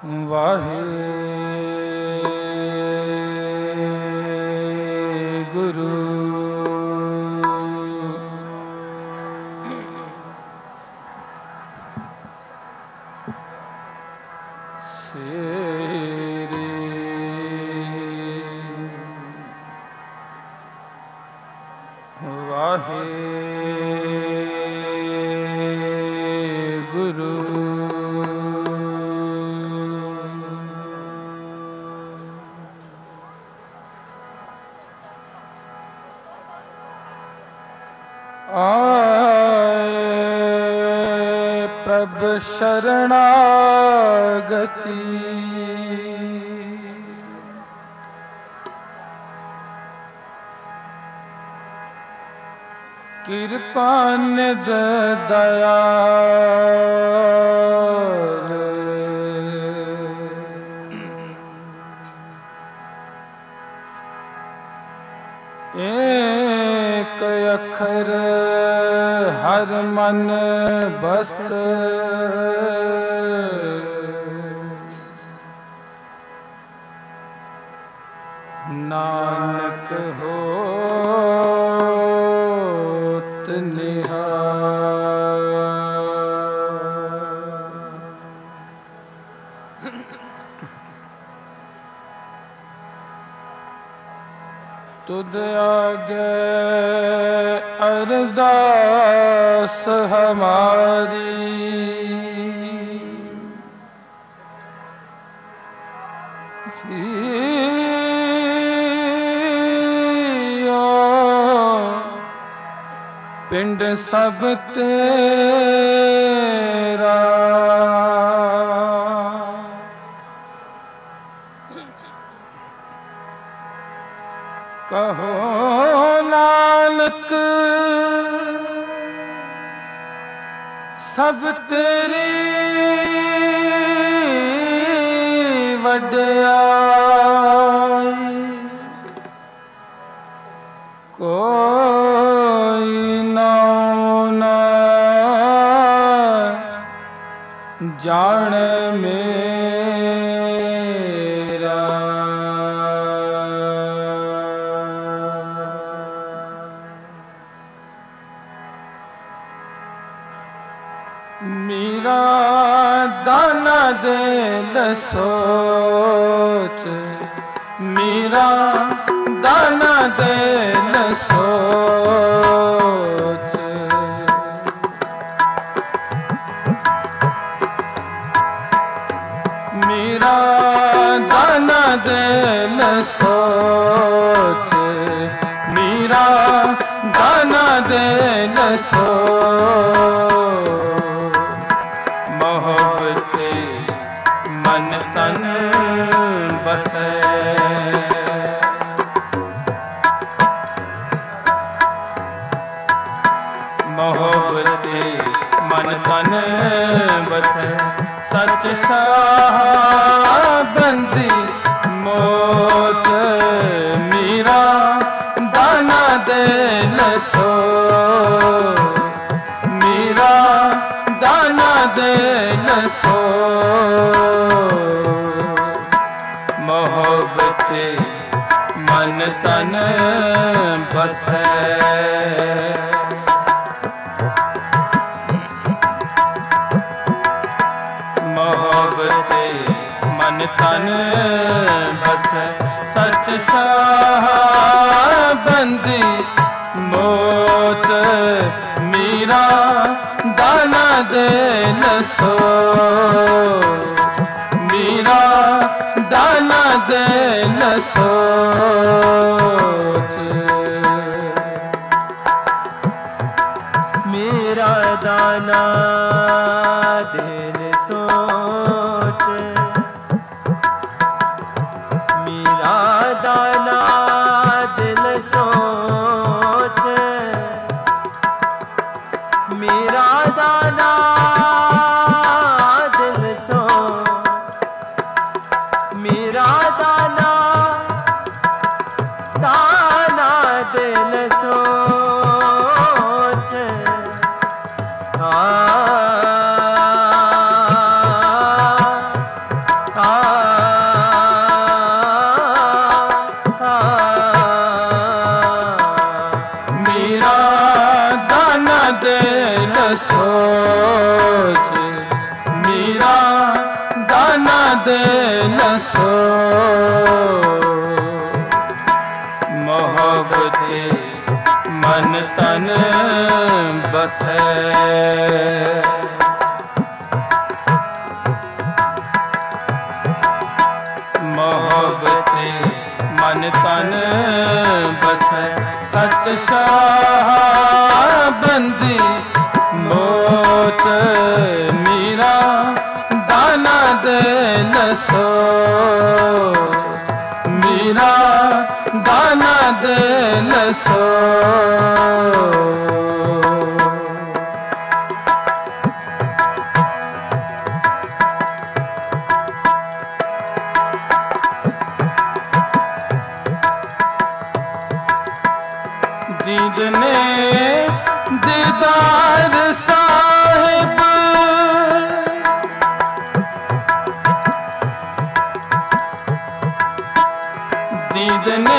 वाहेगुरु सेरे वाहेगुरु आए प्रभ शरणागति कृपा निध दयाल एक अखर हर मन बस नानक होत निहाल। तुद आगे अरदास हमारी पिंड सब तेरा कहो नानक सब तेरी वड्याई कोई नाम ना जाने मेरा। मीरा दाना दे न सोच, मीरा दाना दे न सोच, मीरा दाना दे न सोच, मीरा दाना दे न सोच। मोहब्बते मन तन बसे, मोहब्बते मन तन बसे। सच शाह बंदी मोच, मीरा दाना दे न सो, मीरा दाना दे न सो। मोहब्बते मन तन बसे, मोहब्बते मन तन बसे। सच शाह बंदी मोच, मीरा दाना दे न सो, मीरा दाना दे न सोच। मेरा दाना दे न सोच, मेरा दाना दिल सोच, मेरा दाना दिल दिल सो मोहब्बते मन तन बसे मोहब्बते मन तन बसे सच शाह बंदी मोच मीरा दाना दिल सो मीरा दाना दिल सो दीद ने दीदार साहिब दीद ने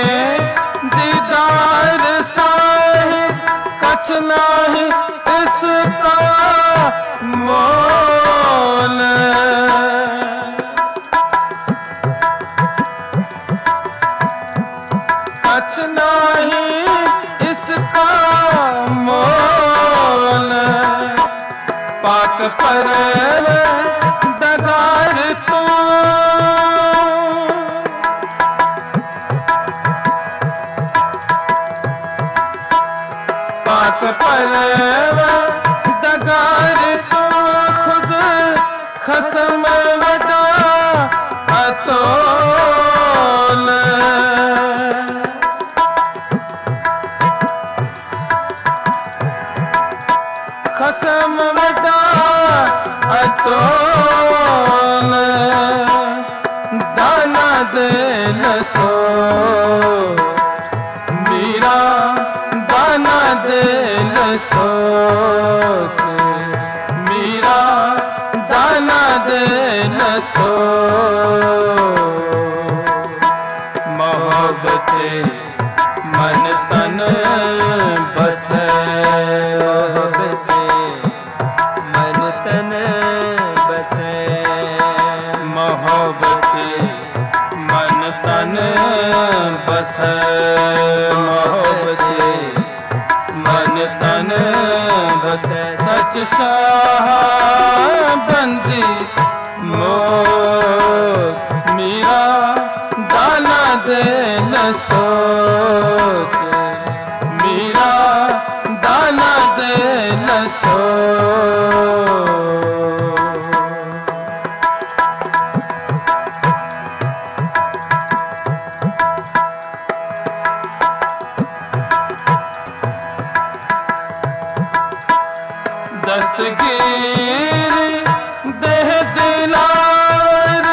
दीदार साहिब कछ नाही इसका मोल कछ नाही इसका मोल पाक पर दगार तू पाक पर दगार तू खुद खसम वडा अतोल खसम वडा अतोल दाना दिल सो मीरा दाना दिल सोच मीरा दाना दिल सो मोहब्बते मन तन बसे मन तन बसे मोहब्बते मन तन बसे मोहब्बते मन तन बसे सच शाह बंदी मोच मीरा दाना दिल सोच मीरा दाना दिल सो दस्तगीर देह दिलावर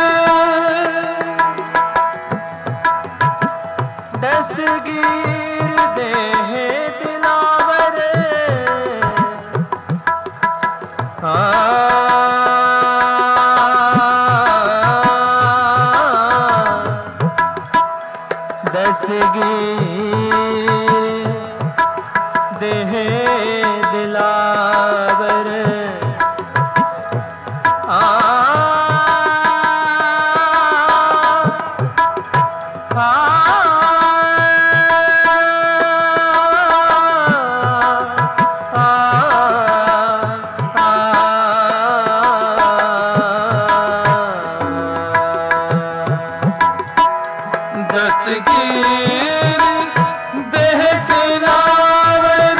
दस्तगीर देह दिलावर दस्तगीर देह दिलावर दस्तगीर देह दिलावर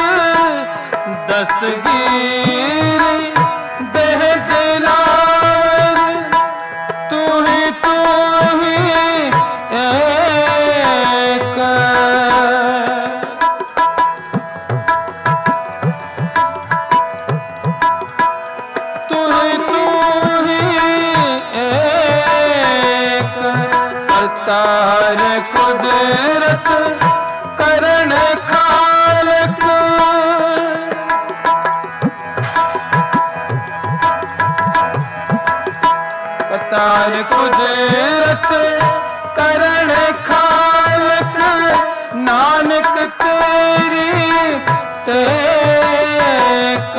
दस्तगीर देह दिलावर तू ही एक तू ही एक करतार कुदरत करण खालक करतार कुदरत करण खालक नानक तेरी टेक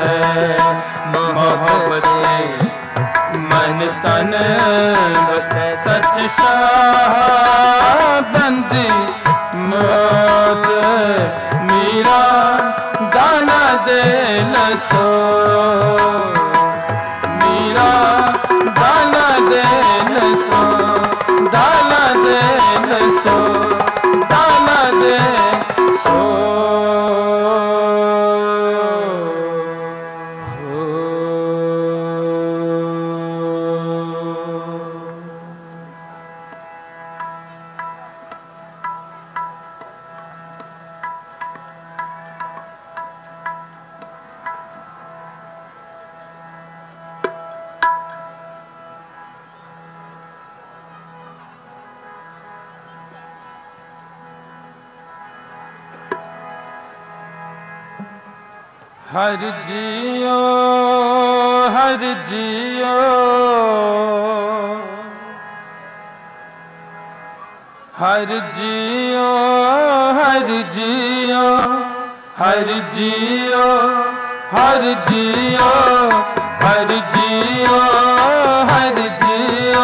बसै मोहब्बत मन तन बसै सच शाह बंदी मौत मीरा दाना दे लसो मीरा दाना दे लसो दाना दे लसो दाना दे सो हर जियो हर जियो हर जियो हर जियो हर जियो हर जियो हर जियो हर जियो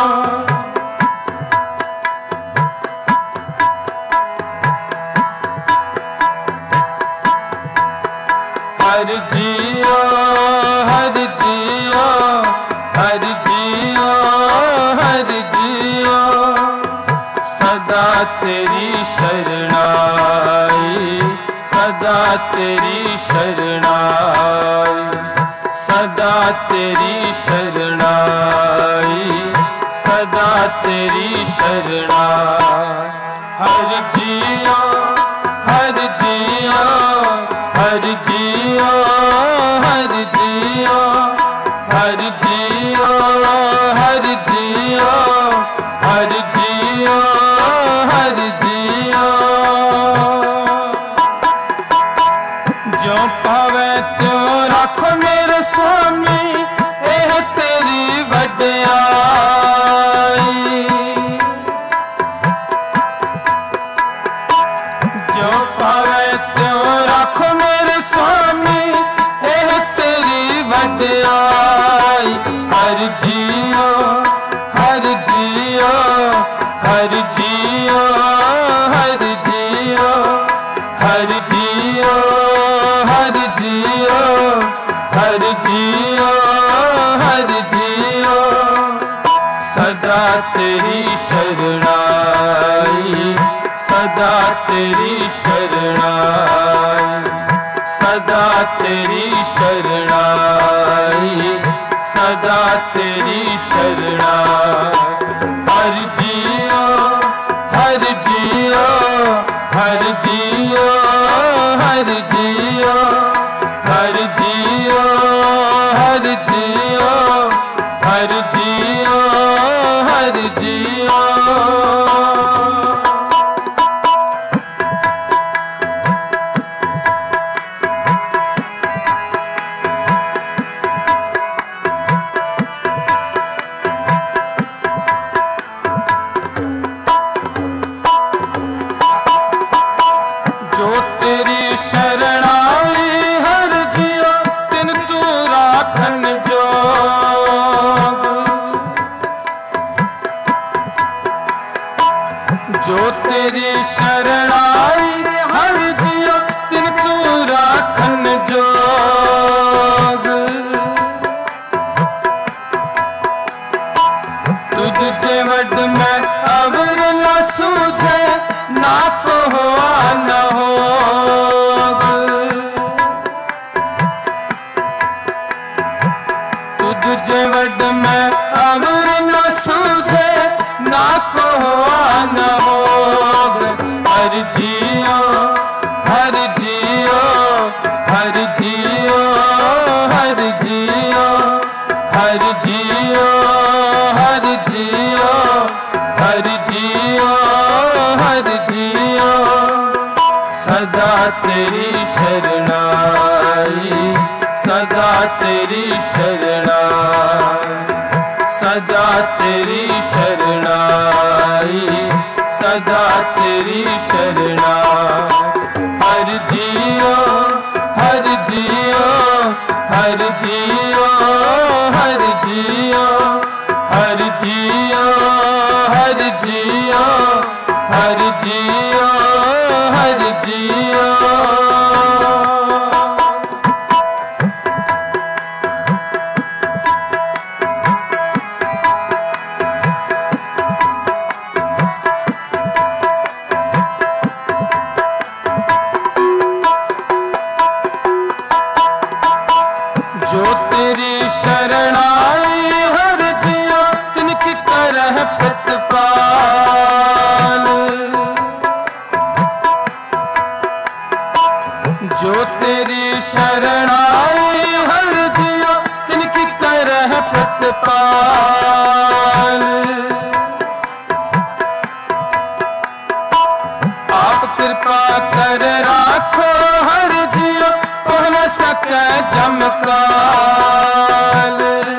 हर जियो हर जियो हर जियो हर जियो सदा तेरी शरणाई सदा तेरी शरणाई सदा तेरी शरणाई सदा तेरी शरणाई हर जियो हर जियो हर जियो हर जियो हर जियो हर जियो हर जियो हर जियो जो पावे त्यों रखो मेरे स्वामी एह तेरी वड्याई जो पावे त्यों रखो मेरे स्वामी एह तेरी वड्याई हर जियो हर जियो हर जियो हर जियो हर जियो हर जियो हर जियो हर जियो सदा तेरी शरणाई सदा तेरी शरणाई सदा तेरी शरणाई सदा तेरी शरणाई हर जियो हर जियो हर जियो हर जियो हर जियो हर जियो हर जियो हर जियो जो तेरी शरणाई हर जियो तिन तू राखन जोग जो तेरी शरणाई हर जियो तिन तू राखन जोग तुझ जे वड में अवर न सूझे ना को हुआ न होग तुझ जे वड में अवर न सूझे ना को हुआ न होग हर जियो हर जियो हर जियो हर जियो हर जियो हर जियो हर जियो हर जियो सदा तेरी शरणाई सदा तेरी शरणाई सदा तेरी शरणाई सदा तेरी शरणाई हर जियो हर जियो हर जियो हर जियो हर जियो हर जियो हर जियो हर जियो। जो तेरी शरण आई हर जियो तिनकी करह प्रतिपाल। जो तेरी शरण आई हर जियो तिनकी करह प्रतिपाल। आप कृपा कर राखो हर जियो हो न सके जमकाल।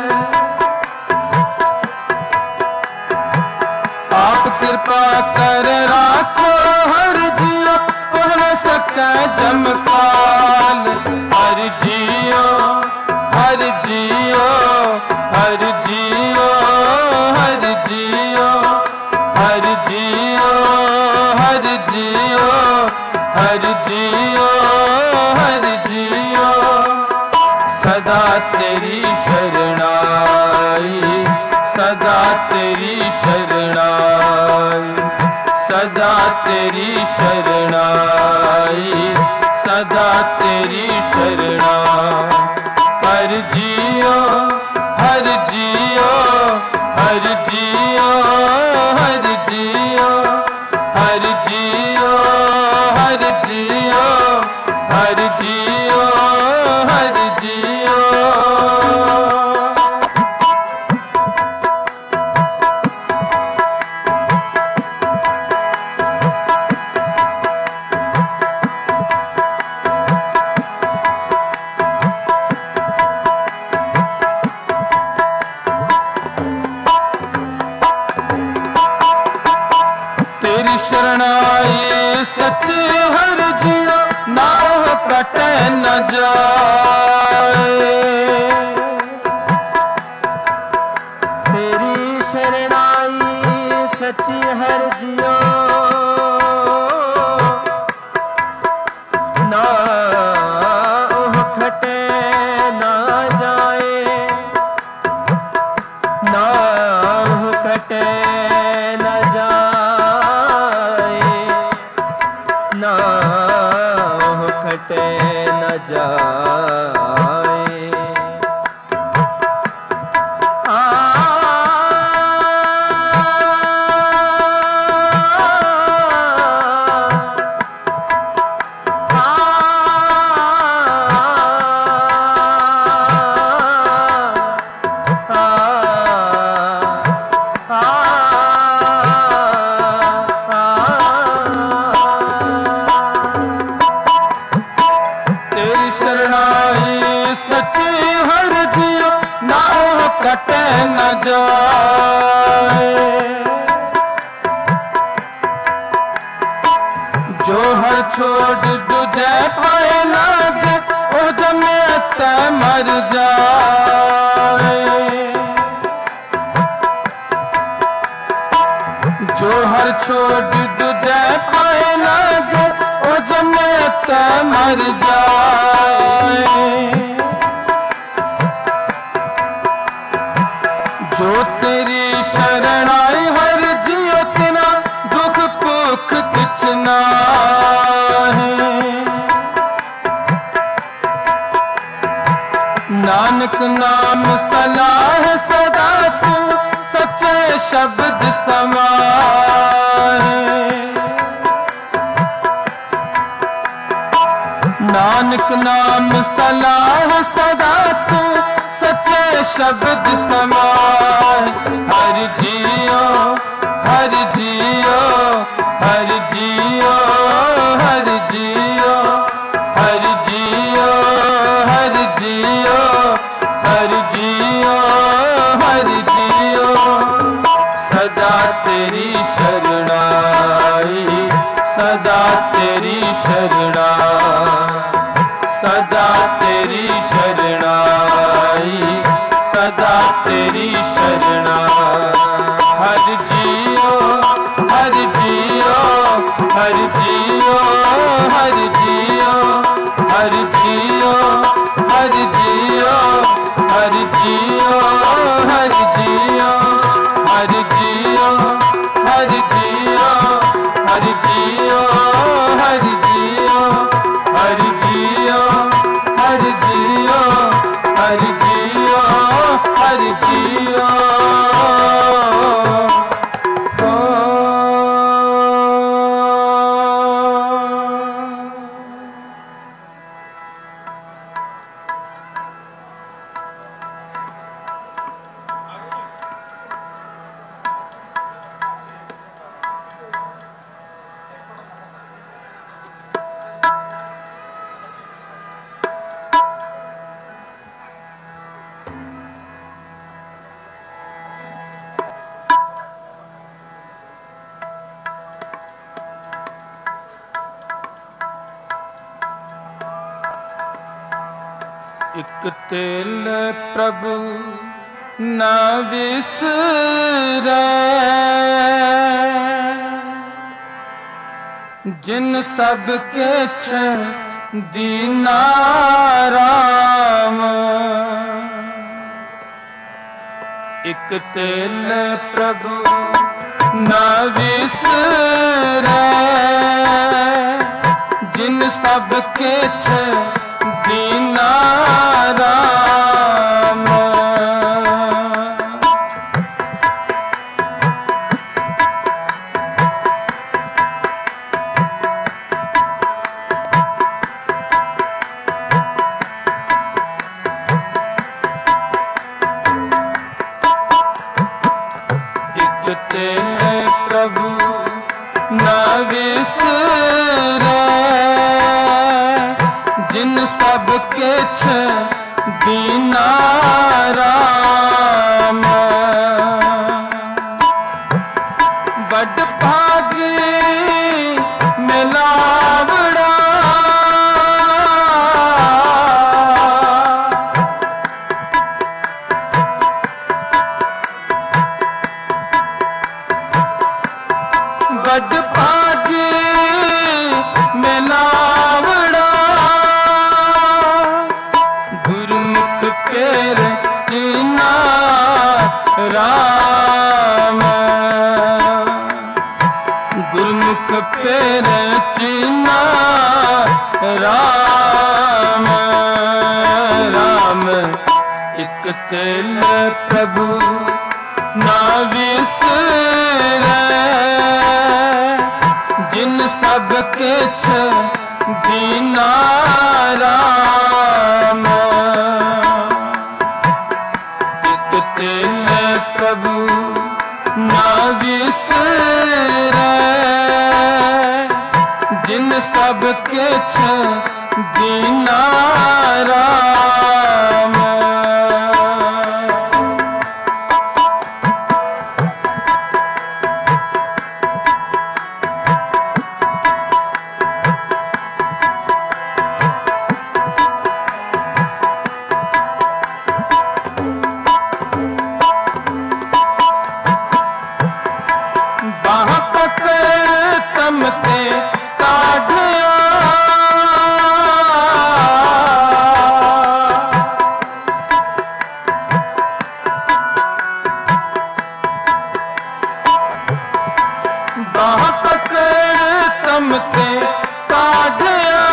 आप कृपा कर राखो हर जियो हो न सके जमकाल। हर जियो हर जियो हर जियो हर जियो हर जियो हर जियो हर जियो हर जियो। सदा तेरी शरणाई सदा तेरी शरणाई सदा तेरी शरणाई सदा तेरी शरणाई। हर जियो हर जियो हर जियो हर जियो हर जियो हर जियो हर जियो हर जियो। तेरी शरणाई सच हर जियो ना कटे न जाए। तेरी शरणाई सच्ची हर जियो ना ओह खटे ना जाए ना ओह खटे न जाए ना ओह खटे न जाए। तेरी शरणाई सच्ची हर जियो ना कटे न जाए। जो हर छोड़ तुझे पाए लागे ओ जमे ते मर जाए। जो हर छोड़ तुझे पाए लागे ओ जमे ते मर जाए। जो तेरी शरण आई हर जियो तिना दुख पुख किछ नाहीं। नानक नाम सलाह सदा तू सच्चे शब्द समाए। नानक नाम सलाह सदा तू सच्चे शब्द समाए। हर जियो हर जियो हर जियो हर जियो हर जियो हर जियो हर जियो हर जियो। सदा तेरी शरणाई सदा तेरी शरणाई सदा तेरी शरणाई तेरी शरणा। हर जियो हर जियो हर जियो हर जियो हर जियो हर जियो हर जियो हर जियो हर जियो हर जियो हर जियो हर जियो हर जियो हर जियो हर जियो हर जियो। इक तिल प्रभु न विसरै, जिन सब किछ दीना राम। इक तिल प्रभु न विसरै, जिन सब किछ दीना राम। इक तिल प्रभु न विसरै, जिन सब किछ दीना राम। बड़ भागी मिलावड़ा, बड़ भागी मिलावड़ा, गुरमुख पेर चीना राम। गुरमुख पेर चीना राम। राम इक तिल प्रभु न विसरै, जिन सब किछ दीना राम। इक तिल प्रभु न विसरै, जिन सब किछ दीना राम। बाह पकड़ तमते काढ़या, बाह पकड़ तमते काढ़या,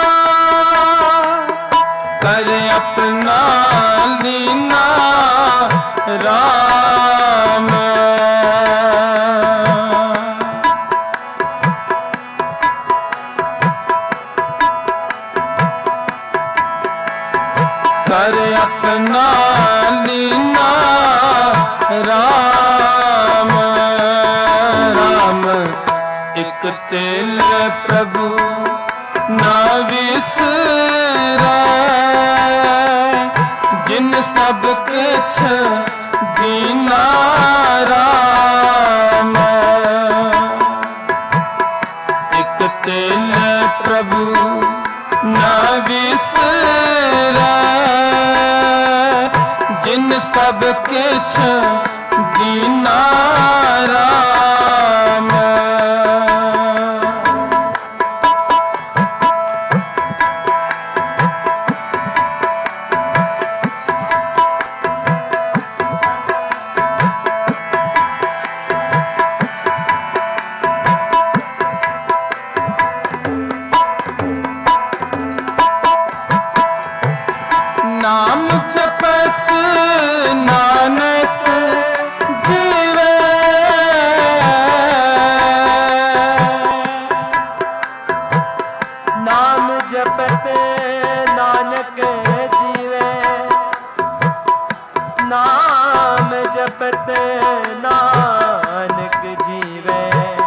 कर अपना लीना राम। कर अपना लीना राम। राम इक तिल प्रभु न विसरै, जिन सब किछ दीना राम। इक तिल प्रभु न विसरै, जिन सब किछ दीना राम। नाम जपत नानक जीवे, नाम जपत नानक जीवे, नाम जपत नानक जीवे,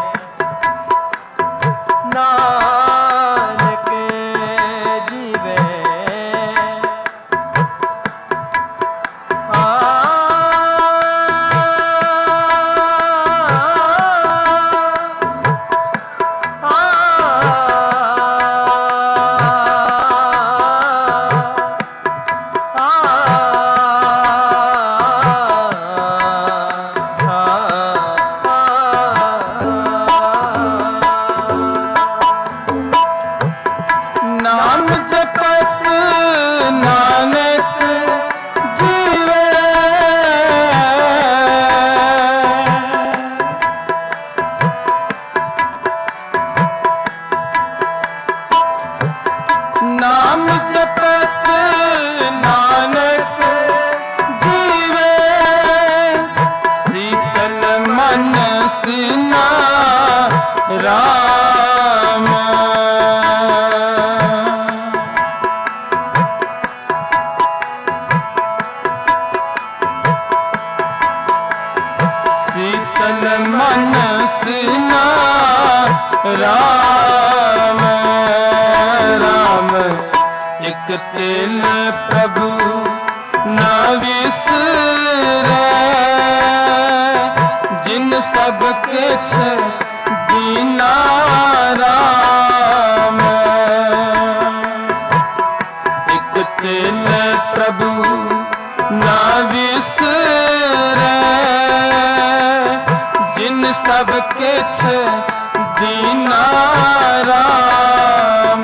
नानक जीवे। नाम जपत नानक जीवे, नाम जपत नानक जीवे, शीतल मन सीना राम। शीतल मन सीना राम। राम एक तिल प्रभु न विसरै, जिन सब किछ दीना राम। एक तिल प्रभु न विसरै, जिन सब किछ दीना राम।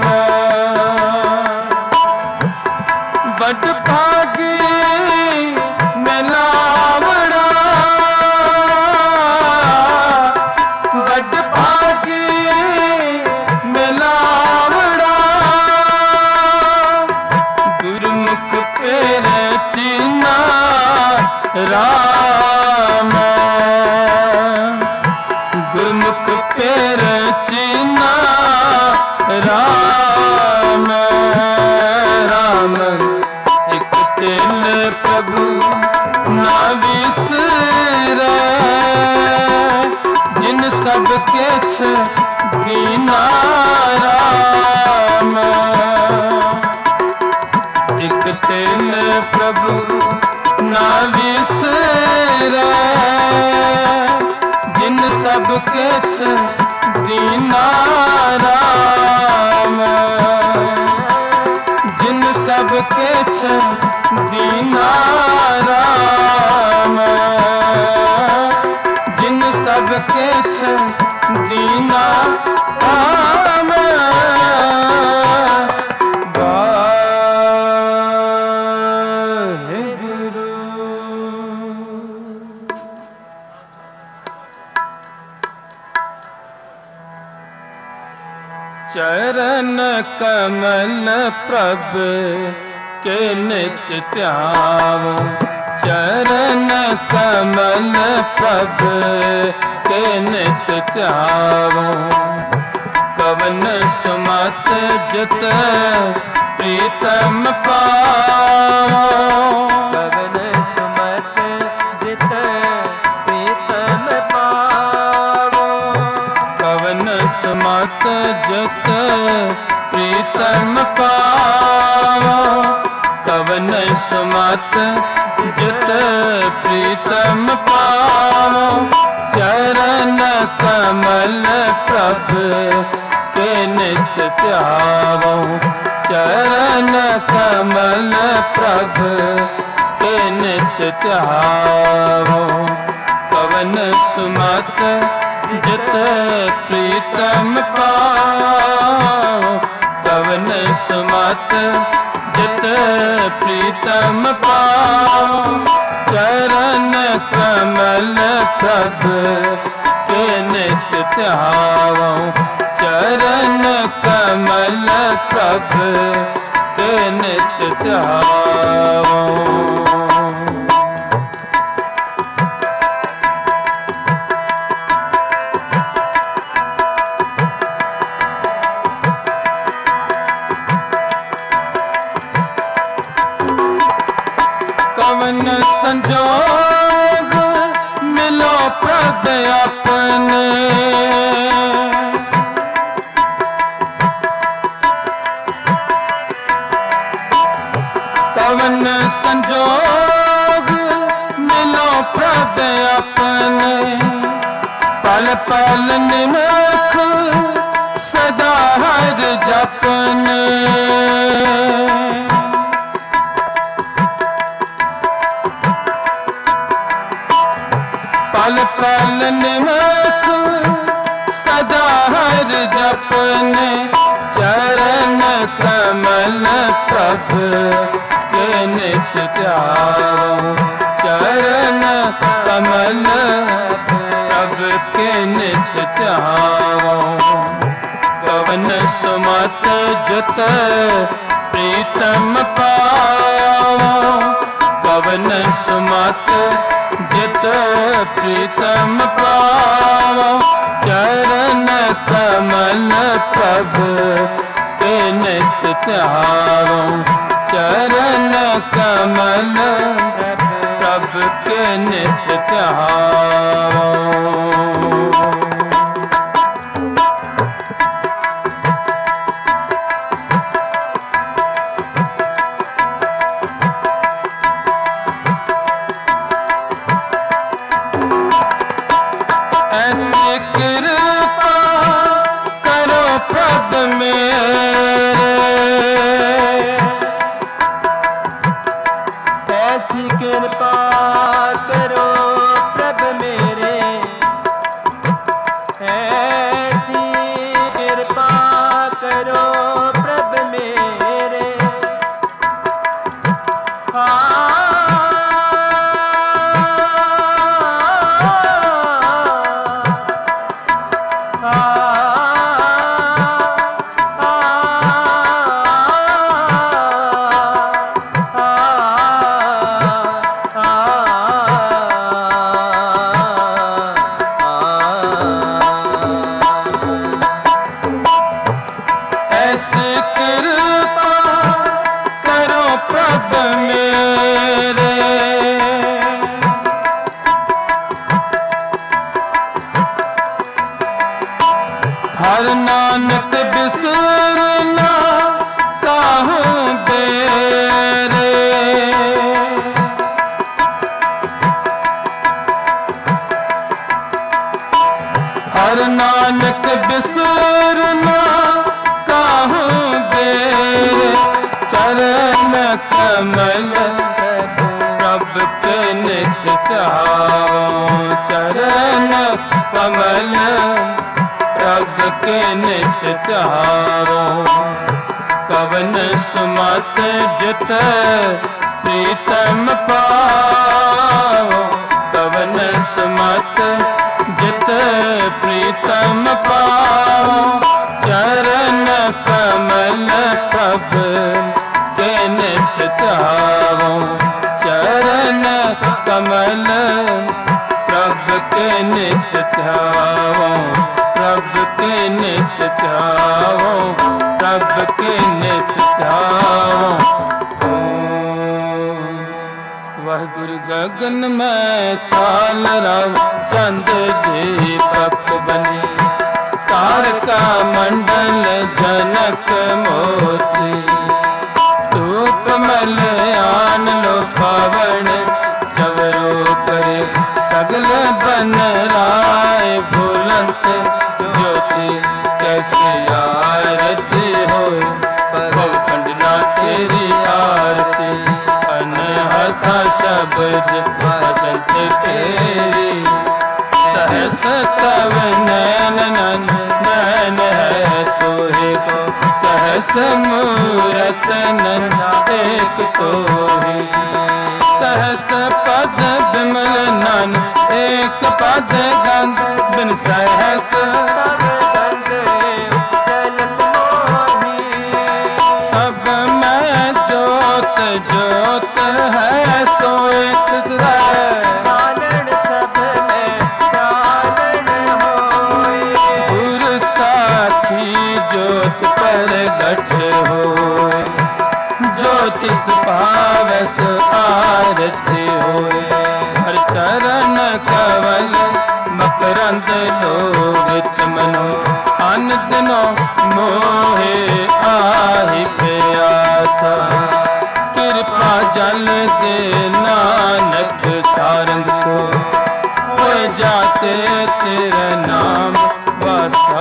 बड़ भागी मिलावड़ा, बड़ भागी मिलावड़ा, गुरमुख पेर चीना राम। गुरमुख पेर चीना राम। राम एक तिल प्रभु न विसरै, जिन सब किछ दीना राम। एक तिल प्रभु न विसरै, जिन सब किछ दीना राम। जिन सब किछ दीना राम। जिन सब किछ दीना राम। चरण कमल प्रभ के नित्य ध्यावो, चरण कमल प्रभ के नित्य ध्यावो। कवन सुमत जित प्रीतम पावो, कवन सुमत जित प्रीतम पावो, कवन सुमत जित प्रीतम पावो। कवन सुमत जित प्रीतम पावो। चरण कमल प्रभ के नित्य ध्यावो, चरण कमल प्रभ के नित त्यावो। कवन सुमत जित प्रीतम पाओ, कवन सुमत जित प्रीतम पाओ। चरण कमल प्रभ के नित त्यावो, चरण कमल प्रभ के नित त्यावो। कवन संजोग मिलो प्रभ अपने, कवन संजोग मिलो प्रभ अपने। पल पल निमख सदा हर जपने, पल पल निमख सदा हर जपने। चरण कमल प्रभ के नित त्यावो, चरण कमल प्रभ के नित त्यावो। कवन सुमत जित प्रीतम पाओ, कवन सुमत जित प्रीतम पाओ। चरण कमल प्रभ के नित त्यावो, चरण कमल प्रभ के नित त्यावो। ऐसी कृपा करो प्रभ मेरे, ऐसी कृपा करो प्रभ मेरे, ऐसी कृपा करो प्रभ मेरे। ऐसी कृपा करो प्रभ मेरे, हर नानक बिसरना काहूँ बेरे। हर नानक बिसरना काहूँ बेरे। चरण कमल प्रभ के नित त्यावो, चरण कमल प्रभ के नित त्यावो। कवन सुमत जित प्रीतम पाओ, कवन सुमत जित प्रीतम पाओ। चरण कमल प्रभ के नित त्यावो, चरण कमल प्रभ के नित त्यावो, प्रभ के नित त्यावो, प्रभ के नित त्यावो। वह गुरु गगन में चाल रव चंद दीपक बने, तारका मंडल जनक मोती। धूप मल आन लो पावन चवरो करे, सगल बन राय भूलंत ज्योति। कैसे आरती हो पवखंड ना तेरी आरती, अनहद गाथा शब्द भजत तेरी सहस तव नैन नैन है तोहे को सहस मूरत नैना एक तोहे सहस पद बिमल नन एक पद गंध बिन सहस गंध चलन मोही सब में जोत जोत है सो एक चानन सब में चानन होए गुर साखी जोत प्रगट होए ज्योतिष पावस आरती होए हर चरण कवल मकरंद लोभित मनो अन दिनो मोहे आहि प्यासा कृपा जल दे नानक सारंग को होए जाते तेरे नाम वासा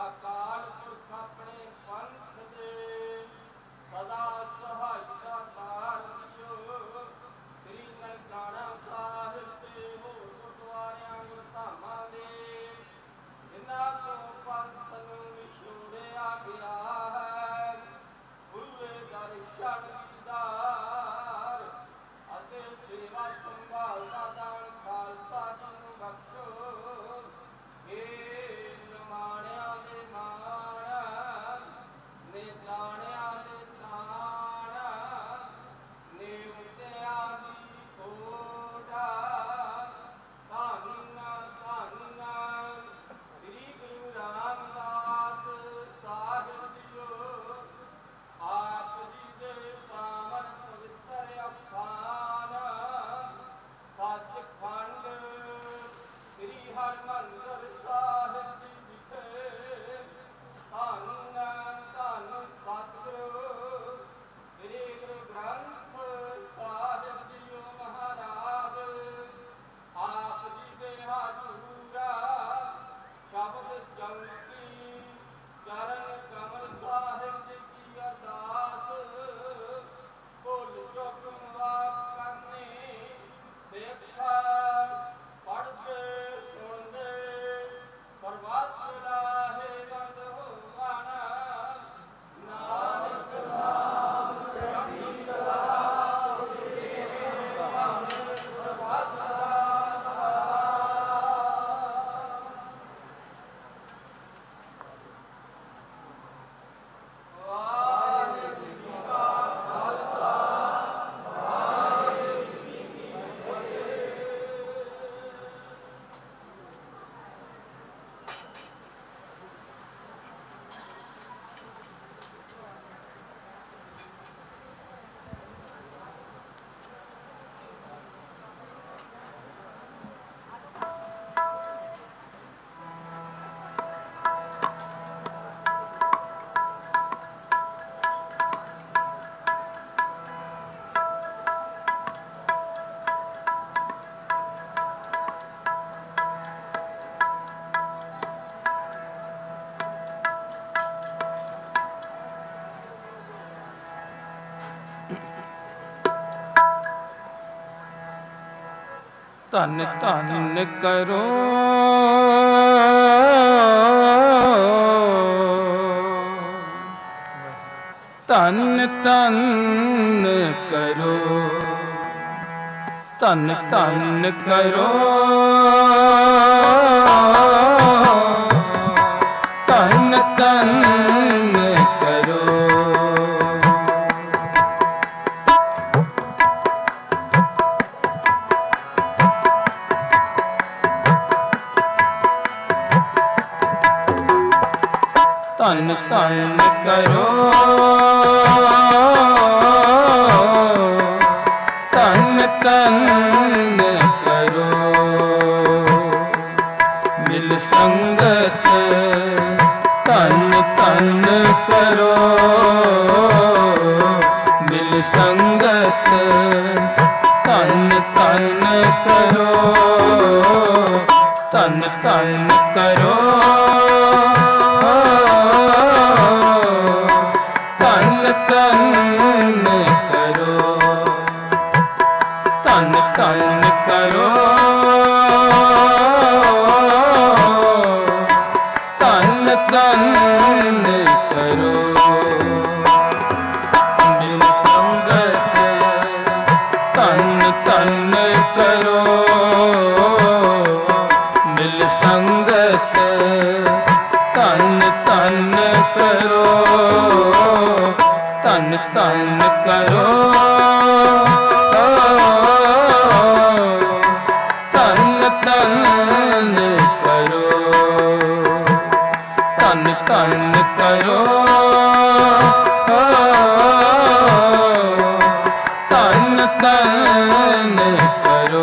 ਅਕਾਲ ਪੁਰਖ ਆਪਣੇ ਪੰਥ ਦੇ ਸਦਾ ਸਹਾਇਤਾ ਤਾਰ ਦਿਓ। ਸ੍ਰੀ ਨਨਕਾਣਾ ਸਾਹਿਬ ਤੇ ਹੋਰ ਗੁਰਦੁਆਰਿਆਂ ਗੁਰਧਾਮਾਂ ਦੇ ਜਿਨ੍ਹਾਂ ਤੋਂ ਪੰਥ ਨੂੰ ਵਿਛੋੜਿਆ ਗਿਆ ਹੈ, ਖੁੱਲੇ ਦਰ ਛੱਡ ਦੀਦਾਰ ਅਤੇ ਸੇਵਾ ਸੰਭਾਲ ਦਾ ਦਾਨ ਖਾਲਸਾ ਜੀ ਨੂੰ ਬਖਸ਼ੋ। ਏ ਨਿਮਾਣਿਆਂ ਦੇ ਮਾਣ ਨੇ ਦਾਣਿਆਂ ਦੇ ਦਾਣ ਨੇ ਉਟਿਆਂ ਦੀ ਖੋੜ। ਧੰਨ ਧੰਨ ਸ੍ਰੀ ਗੁਰੂ ਰਾਮਦਾਸ ਸਾਹਿਬ ਜੀਓ। ਆਪ ਜੀ ਦੇ ਪਾਵਨ ਪਵਿੱਤਰ ਅਸਥਾਨ ਸੱਚਖੰਡ ਸ੍ਰੀ ਹਰਿਮੰਦਰ ਸਾਹਿਬ ਜੀ ਵਿਖੇ ਧੰਨ ਧੰਨ ਸਤਿਗੁਰੂ ਸ੍ਰੀ ਗੁਰੂ ਗ੍ਰੰਥ ਸਾਹਿਬ ਜੀਓ ਮਹਾਰਾਜ। ਆਪ ਜੀ ਦੇ ਹਾਜ਼ੂਰਾ ਸ਼ਬਦ ਚੌਕੀ ਚਰਨ ਕਮਲ ਸਾਹਿਬ ਜੀ ਕੀ ਅਰਦਾਸ। ਭੁੱਲ ਚੁੱਕ ਮਾਫ ਕਰਨੀ ਸਿੱਖ ਪੜ੍ਹਦੇ ਸੁਣਦੇ ਪਰਮਾਤ ਰਾਹੇ ਬੰਦ ਹੋਵਣ। ਨਾਨਕ ਨਾਮ ਚੜ੍ਹਦੀ ਕਲਾ ਧੰਨ ਧੰਨ ਕਰੋ ਧੰਨ ਧੰਨ ਕਰੋ ਧੰਨ ਧੰਨ ਕਰੋ ਧੰਨ ਧੰਨ ਕਰੋ ਧੰਨ ਧੰਨ ਕਰੋ ਧੰਨ ਧੰਨ ਕਰੋ ਮਿਲ ਸੰਗਤ ਧੰਨ ਧੰਨ ਕਰੋ ਮਿਲ ਸੰਗਤ ਧੰਨ ਧੰਨ ਕਰੋ ਧੰਨ ਧੰਨ ਕਰੋ ਧੰਨ ਧੰਨ ਕਰੋ ਧੰਨ ਧੰਨ ਕਰੋ ਧੰਨ ਧੰਨ ਕਰੋ ਮਿਲ ਸੰਗਤ ਧੰਨ ਧੰਨ ਕਰੋ ਮਿਲ ਸੰਗਤ ਧੰਨ ਧੰਨ ਕਰੋ ਧੰਨ ਧੰਨ ਕਰੋ ਧੰਨ ਧੰਨ ਕਰੋ ਧੰਨ ਧੰਨ ਕਰੋ ਧੰਨ ਧੰਨ ਕਰੋ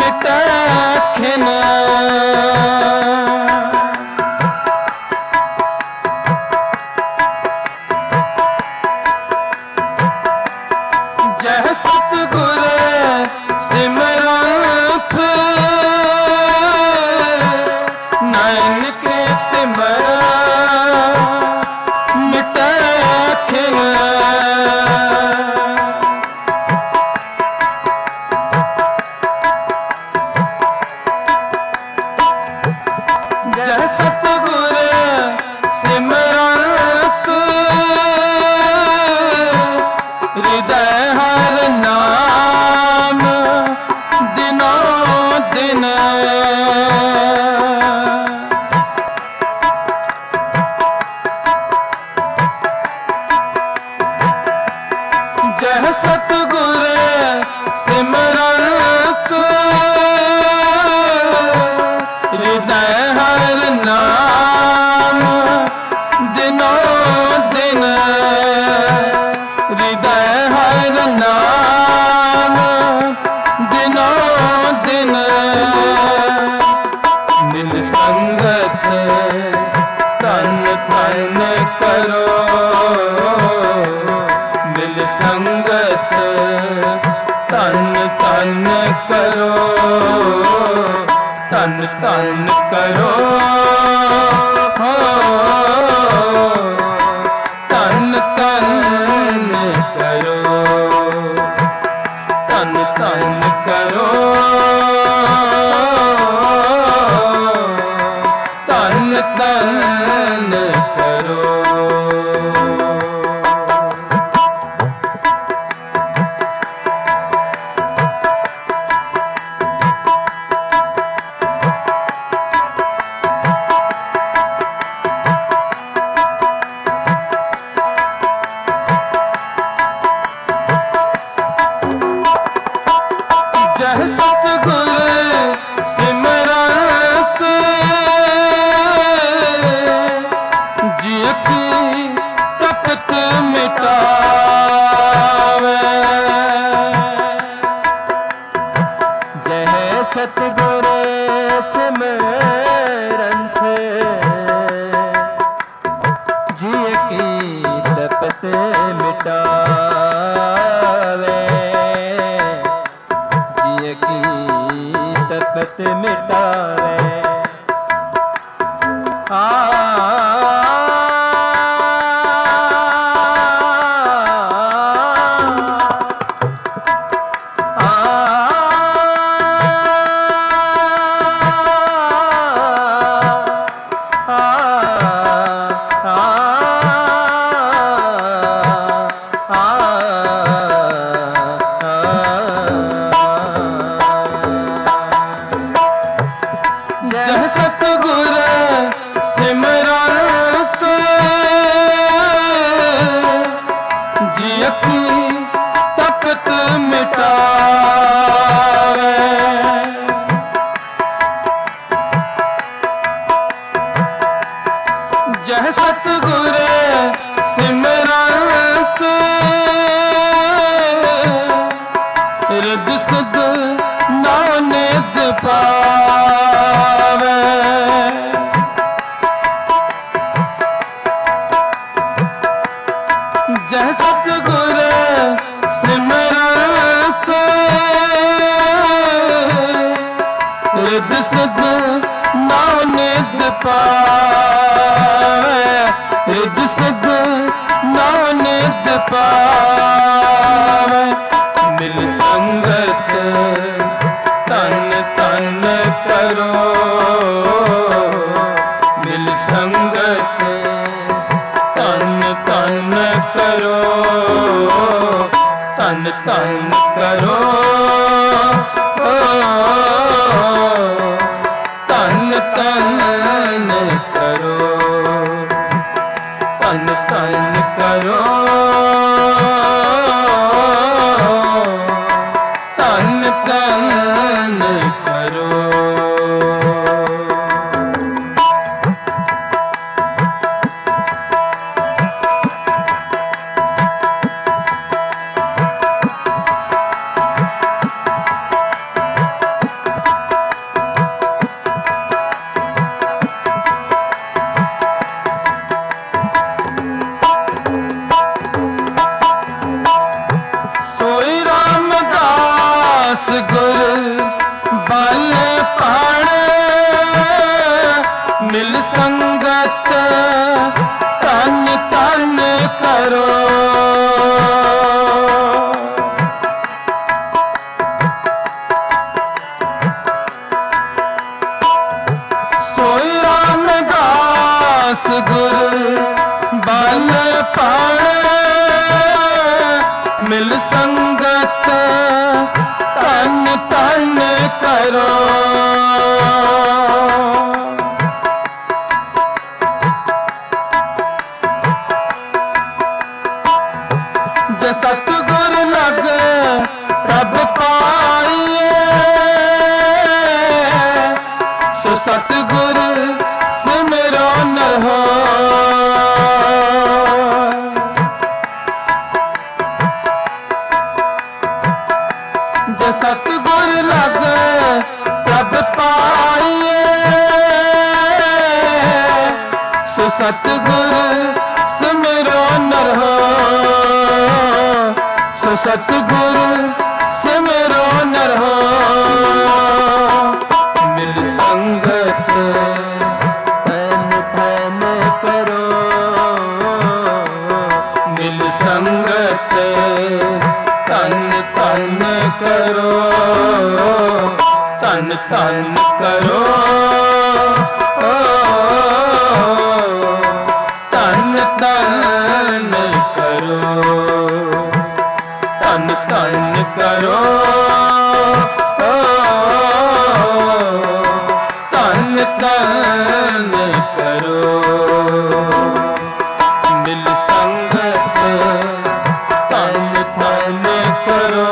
मिटखिन जह सतगुर सिमरंत नैन के तिमरा मिटखिन जह सतगुर सिमरंत हृदय हर नाम दिनों दिन जह सतगुर सिमरंत हृदय हर नाम दिनों दिन हृदय हर नाम दिनों दिन मिल संगत तन तन करो मिल संगत तन तन करो तन तन करो हो तन तन करो तन तन करो तन तन करो जह सतगुर सिमरंत जिय की तपत मिटावे जह सतगुर सिमरंत जिय की तपत मिटावे जिय की तपत मिटावे जह सतगुर सिमरंत जिय की तपत मिटावे जह सतगुर सिमरंत हृद सुध नानिद पावे जह सतगुर सिमरंत हृद सुध नानिद पावे हृद सुध नानिद पावे मिल संगत तन तन करो मिल संगत तन तन करो तन तन करो तन तन करो तन तन करो तन तन करो। बल पाण मिल संगत तन तन करो। सोई रामदास गुर बल पाण मिल संगत तन तन करो। जे सतगुर लग रब पाइए सो सतगुर सिमरो नर हो। जे सतगुर लग रब पाइए सो सतगुर सिमरो नर हो। सो सतगुर सिमरो नर हो। मिल संगत तन तन करो। मिल संगत तन तन करो। तन तन करो। तन तन करो। तन तन करो। तन तन करो। मिल संगत तन तन करो।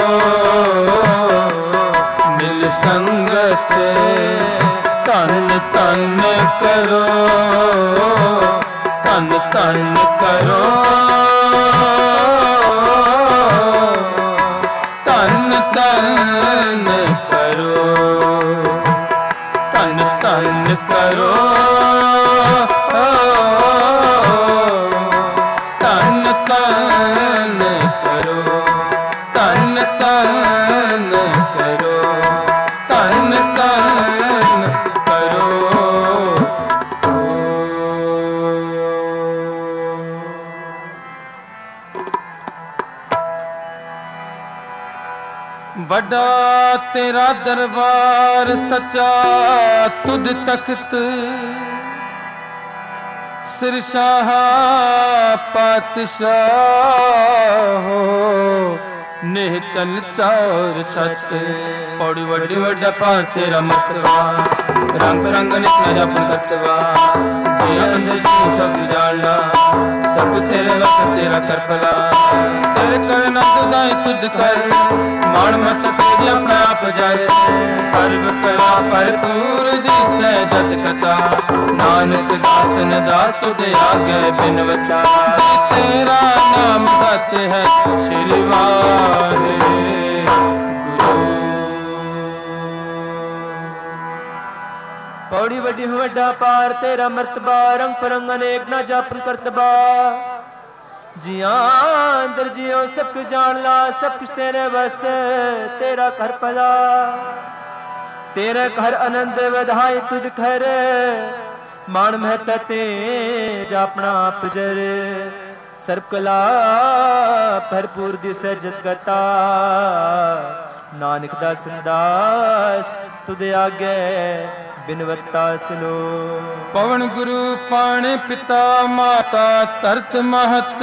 मिल संगत तन तन करो। तन तन करो। तन तन करो। तन तन करो। तन तन करो। तन तन करो। तन तन करो। वड्डा तेरा दरबार सच्चा तुद तख्त सिर शाह पातशाह हो निहचल चार छत। पौड़ी वड्डी वड्डा पार तेरा मर्तबा रंग रंग निकला जपन करतवा। जी अंदर जी सब जानना सब तेरे वस तेरा कर भला। तेरे कर नंद दाई तुद कर माण मत तेरी अपना आप जाए। सर्व कला भरपूर दिसै जत कथा नानक दासन दास तुझे आगे बिनवता। तेरा नाम सत्य है श्री वाहे गुरु। पौड़ी वड्डी वड्डा पार तेरा मर्तबा रंग परंग अनेक ना जापन करतबा। जिया अंदर जियो सब कुछ जान ला सब कुछ तेरे बस तेरा कर भला। तेरे घर आनंद वधाई तुझ खर मान महता ते जापना पजर। सर्व कला भरपूर दिस जत गता नानक दास दास तुझे आगे बिनवता सुनो। पवन गुरु पाणे पिता माता तरत महत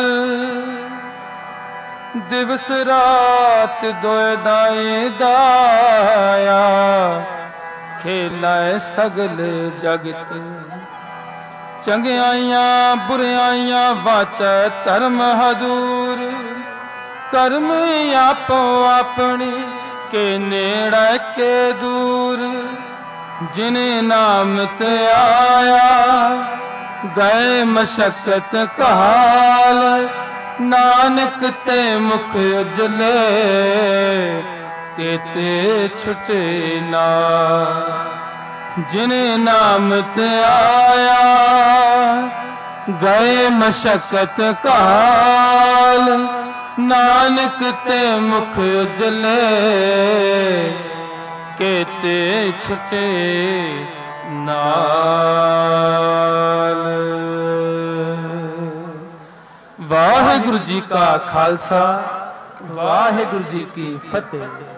दिवस रात दोए दाए दाया। खेला सगल जगत चंगियाइयां बुरियाइयां वाचै धर्म हदूर। कर्म आपो अपनी के नेड़े के दूर। जिने नाम ते आया गए मशक्कत काल। नानक ते मुख उजले केते छुटे ना। जिने नाम ते आया गए मशक्कत काल। नानक ते मुख उजले केते छुटे नाल। वाहिगुरु जी का खालसा, वाहिगुरु जी की फतेह।